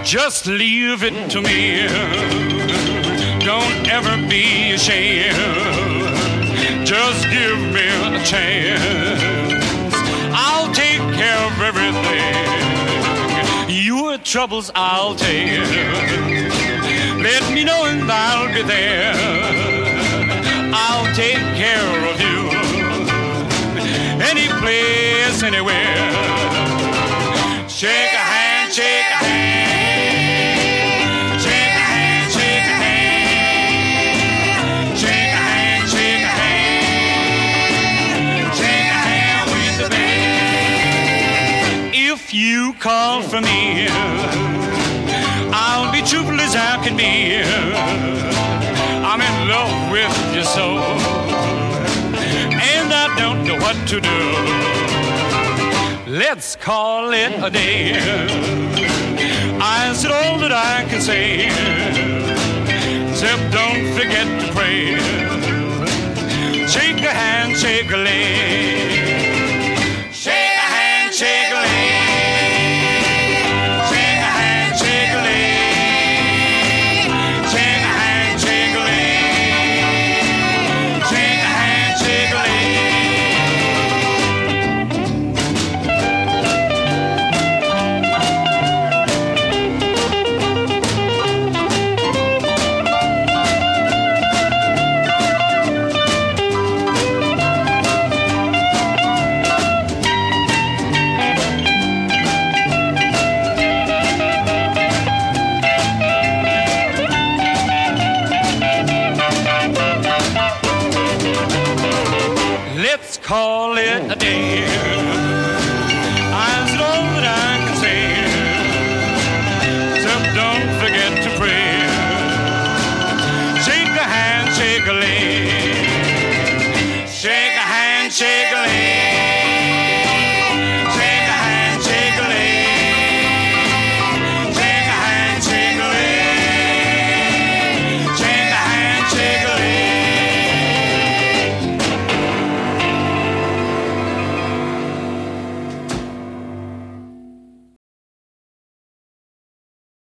Just leave it to me. Don't ever be ashamed. Just give me a chance. I'll take care of everything. Your troubles I'll take. Let me know and I'll be there. I'll take care of you. Any place, anywhere. Shake a hand, shake a hand. Shake a hand, shake a hand. Shake a hand, shake a hand. Shake a hand with the band. If you call for me, I'll be truthful as I can be. I'm in love with you so, and I don't know what to do. Let's call it a day. I said all that I can say, except don't forget to pray. Shake a hand, shake a leg. Shake a hand, shake a leg. Shake a hand, shake a leg. Shake a hand, shake a leg. Shake a hand, shake a leg. Let's call it a day. I said all that I